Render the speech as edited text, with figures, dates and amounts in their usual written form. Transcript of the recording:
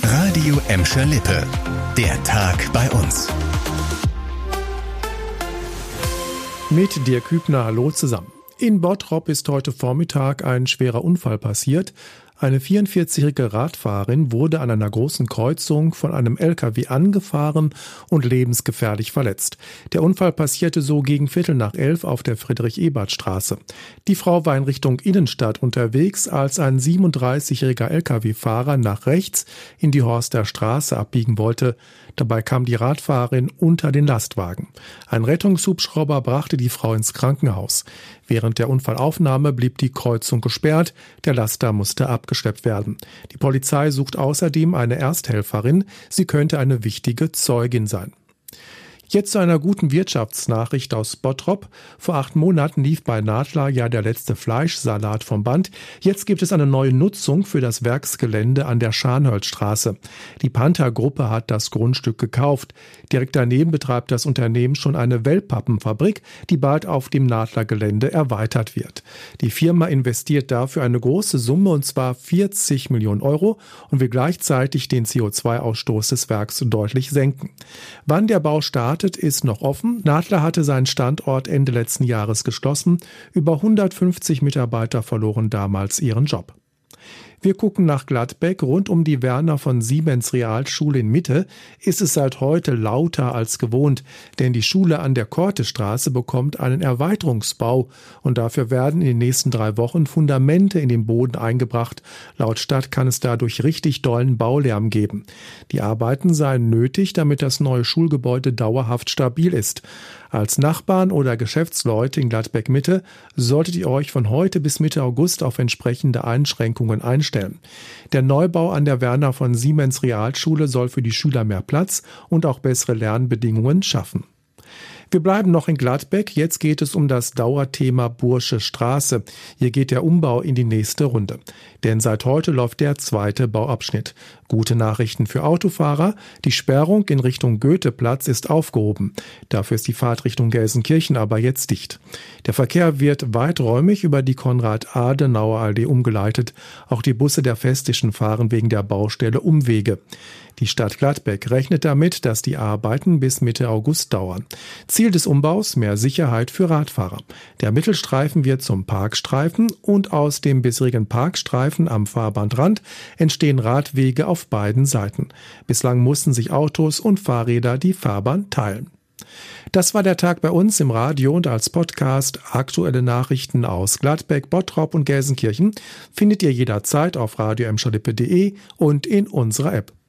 Radio Emscher Lippe. Der Tag bei uns. Mit Dirk Hübner, hallo zusammen. In Bottrop ist heute Vormittag ein schwerer Unfall passiert. Eine 44-jährige Radfahrerin wurde an einer großen Kreuzung von einem LKW angefahren und lebensgefährlich verletzt. Der Unfall passierte so gegen 10:15 auf der Friedrich-Ebert-Straße. Die Frau war in Richtung Innenstadt unterwegs, als ein 37-jähriger LKW-Fahrer nach rechts in die Horster Straße abbiegen wollte. Dabei kam die Radfahrerin unter den Lastwagen. Ein Rettungshubschrauber brachte die Frau ins Krankenhaus. Während der Unfallaufnahme blieb die Kreuzung gesperrt. Der Laster musste abgeschleppt werden. Die Polizei sucht außerdem eine Ersthelferin. Sie könnte eine wichtige Zeugin sein. Jetzt zu einer guten Wirtschaftsnachricht aus Bottrop. Vor 8 Monaten lief bei Nadler ja der letzte Fleischsalat vom Band. Jetzt gibt es eine neue Nutzung für das Werksgelände an der Scharnholzstraße. Die Panther-Gruppe hat das Grundstück gekauft. Direkt daneben betreibt das Unternehmen schon eine Wellpappenfabrik, die bald auf dem Nadler-Gelände erweitert wird. Die Firma investiert dafür eine große Summe, und zwar 40 Millionen Euro, und will gleichzeitig den CO2-Ausstoß des Werks deutlich senken. Wann der Bau startet, ist noch offen. Nadler hatte seinen Standort Ende letzten Jahres geschlossen. Über 150 Mitarbeiter verloren damals ihren Job. Wir gucken nach Gladbeck. Rund um die Werner von Siemens Realschule in Mitte ist es seit heute lauter als gewohnt, denn die Schule an der Kortestraße bekommt einen Erweiterungsbau und dafür werden in den nächsten 3 Wochen Fundamente in den Boden eingebracht. Laut Stadt kann es dadurch richtig dollen Baulärm geben. Die Arbeiten seien nötig, damit das neue Schulgebäude dauerhaft stabil ist. Als Nachbarn oder Geschäftsleute in Gladbeck-Mitte solltet ihr euch von heute bis Mitte August auf entsprechende Einschränkungen einstellen. Der Neubau an der Werner von Siemens Realschule soll für die Schüler mehr Platz und auch bessere Lernbedingungen schaffen. Wir bleiben noch in Gladbeck. Jetzt geht es um das Dauerthema Bursche Straße. Hier geht der Umbau in die nächste Runde. Denn seit heute läuft der 2. Bauabschnitt. Gute Nachrichten für Autofahrer. Die Sperrung in Richtung Goetheplatz ist aufgehoben. Dafür ist die Fahrt Richtung Gelsenkirchen aber jetzt dicht. Der Verkehr wird weiträumig über die Konrad-Adenauer-Allee umgeleitet. Auch die Busse der Festischen fahren wegen der Baustelle Umwege. Die Stadt Gladbeck rechnet damit, dass die Arbeiten bis Mitte August dauern. Ziel des Umbaus: mehr Sicherheit für Radfahrer. Der Mittelstreifen wird zum Parkstreifen und aus dem bisherigen Parkstreifen am Fahrbahnrand entstehen Radwege auf beiden Seiten. Bislang mussten sich Autos und Fahrräder die Fahrbahn teilen. Das war der Tag bei uns im Radio und als Podcast. Aktuelle Nachrichten aus Gladbeck, Bottrop und Gelsenkirchen findet ihr jederzeit auf radioemscherlippe.de und in unserer App.